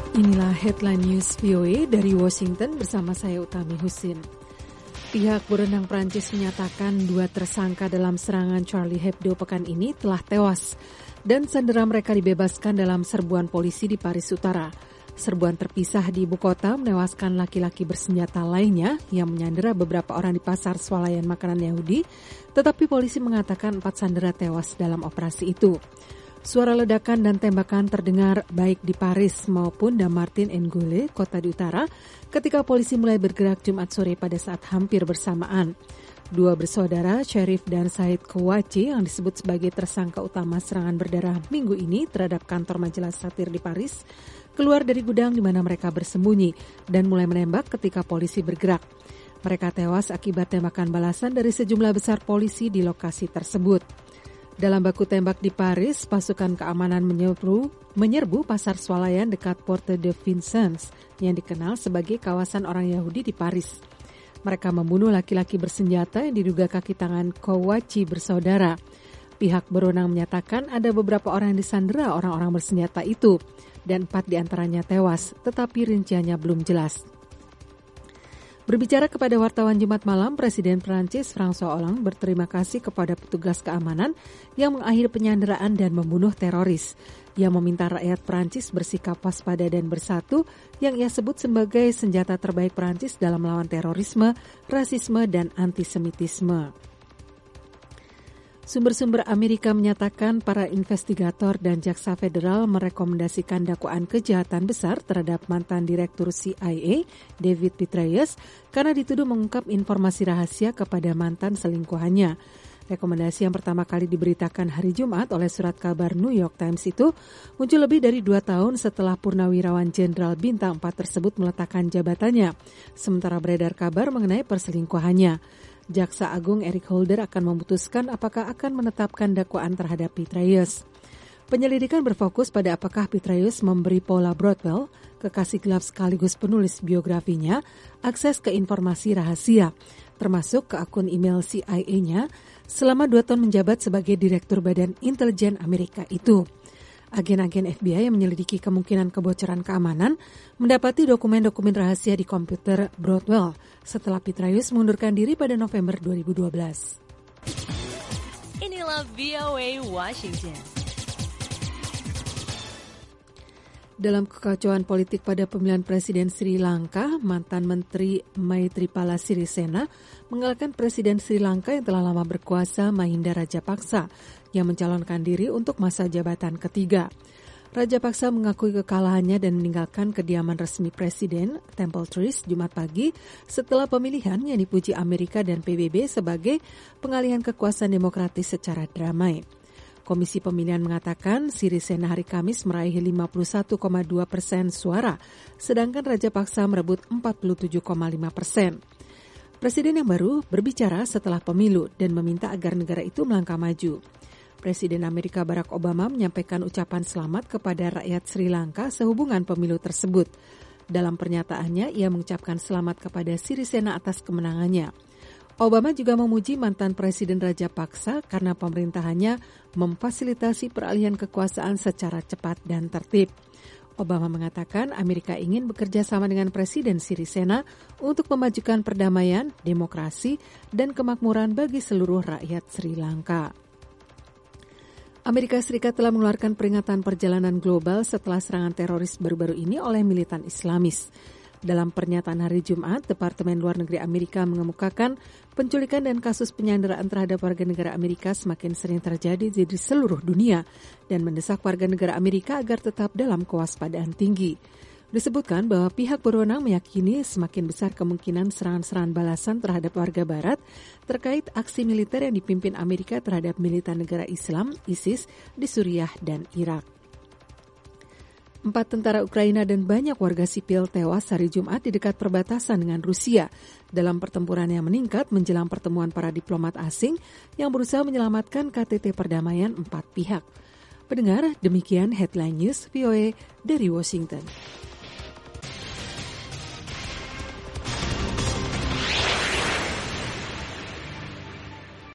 Inilah headline news VOA dari Washington bersama saya Utami Husin. Pihak berwenang Prancis menyatakan 2 tersangka dalam serangan Charlie Hebdo pekan ini telah tewas dan sandera mereka dibebaskan dalam serbuan polisi di Paris Utara. Serbuan terpisah di ibu kota menewaskan laki-laki bersenjata lainnya yang menyandera beberapa orang di pasar swalayan makanan Yahudi, tetapi polisi mengatakan 4 sandera tewas dalam operasi itu. Suara ledakan dan tembakan terdengar baik di Paris maupun Dammartin-en-Goulême, kota di utara, ketika polisi mulai bergerak Jumat sore pada saat hampir bersamaan. 2 bersaudara, Cherif dan Said Kouachi, yang disebut sebagai tersangka utama serangan berdarah minggu ini terhadap kantor majalah satir di Paris, keluar dari gudang di mana mereka bersembunyi dan mulai menembak ketika polisi bergerak. Mereka tewas akibat tembakan balasan dari sejumlah besar polisi di lokasi tersebut. Dalam baku tembak di Paris, pasukan keamanan menyerbu pasar swalayan dekat Porte de Vincennes yang dikenal sebagai kawasan orang Yahudi di Paris. Mereka membunuh laki-laki bersenjata yang diduga kaki tangan Kouachi bersaudara. Pihak berwenang menyatakan ada beberapa orang yang disandera orang-orang bersenjata itu dan 4 diantaranya tewas, tetapi rinciannya belum jelas. Berbicara kepada wartawan Jumat malam, Presiden Prancis François Hollande berterima kasih kepada petugas keamanan yang mengakhiri penyanderaan dan membunuh teroris. Ia meminta rakyat Prancis bersikap waspada dan bersatu yang ia sebut sebagai senjata terbaik Prancis dalam melawan terorisme, rasisme, dan antisemitisme. Sumber-sumber Amerika menyatakan para investigator dan jaksa federal merekomendasikan dakwaan kejahatan besar terhadap mantan direktur CIA, David Petraeus, karena dituduh mengungkap informasi rahasia kepada mantan selingkuhannya. Rekomendasi yang pertama kali diberitakan hari Jumat oleh surat kabar New York Times itu muncul lebih dari 2 tahun setelah Purnawirawan Jenderal Bintang 4 tersebut meletakkan jabatannya, sementara beredar kabar mengenai perselingkuhannya. Jaksa Agung Eric Holder akan memutuskan apakah akan menetapkan dakwaan terhadap Petraeus. Penyelidikan berfokus pada apakah Petraeus memberi Paula Broadwell, kekasih gelap sekaligus penulis biografinya, akses ke informasi rahasia, termasuk ke akun email CIA-nya, selama 2 tahun menjabat sebagai Direktur Badan Intelijen Amerika itu. Agen-agen FBI yang menyelidiki kemungkinan kebocoran keamanan mendapati dokumen-dokumen rahasia di komputer Broadwell setelah Petraeus mengundurkan diri pada November 2012. Inilah VOA Washington. Dalam kekacauan politik pada pemilihan Presiden Sri Lanka, mantan Menteri Maithripala Sirisena mengalahkan Presiden Sri Lanka yang telah lama berkuasa Mahinda Rajapaksa yang mencalonkan diri untuk masa jabatan ketiga. Rajapaksa mengakui kekalahannya dan meninggalkan kediaman resmi Presiden, Temple Trees, Jumat pagi setelah pemilihan yang dipuji Amerika dan PBB sebagai pengalihan kekuasaan demokratis secara damai. Komisi Pemilihan mengatakan Sirisena hari Kamis meraih 51,2% suara, sedangkan Rajapaksa merebut 47,5%. Presiden yang baru berbicara setelah pemilu dan meminta agar negara itu melangkah maju. Presiden Amerika Barack Obama menyampaikan ucapan selamat kepada rakyat Sri Lanka sehubungan pemilu tersebut. Dalam pernyataannya, ia mengucapkan selamat kepada Sirisena atas kemenangannya. Obama juga memuji mantan Presiden Rajapaksa karena pemerintahannya memfasilitasi peralihan kekuasaan secara cepat dan tertib. Obama mengatakan Amerika ingin bekerja sama dengan Presiden Sirisena untuk memajukan perdamaian, demokrasi, dan kemakmuran bagi seluruh rakyat Sri Lanka. Amerika Serikat telah mengeluarkan peringatan perjalanan global setelah serangan teroris baru-baru ini oleh militan Islamis. Dalam pernyataan hari Jumat, Departemen Luar Negeri Amerika mengemukakan penculikan dan kasus penyanderaan terhadap warga negara Amerika semakin sering terjadi di seluruh dunia dan mendesak warga negara Amerika agar tetap dalam kewaspadaan tinggi. Disebutkan bahwa pihak berwenang meyakini semakin besar kemungkinan serangan-serangan balasan terhadap warga Barat terkait aksi militer yang dipimpin Amerika terhadap militan negara Islam, ISIS, di Suriah dan Irak. 4 tentara Ukraina dan banyak warga sipil tewas hari Jumat di dekat perbatasan dengan Rusia dalam pertempuran yang meningkat menjelang pertemuan para diplomat asing yang berusaha menyelamatkan KTT perdamaian 4 pihak. Pendengar, demikian headline news VOA dari Washington.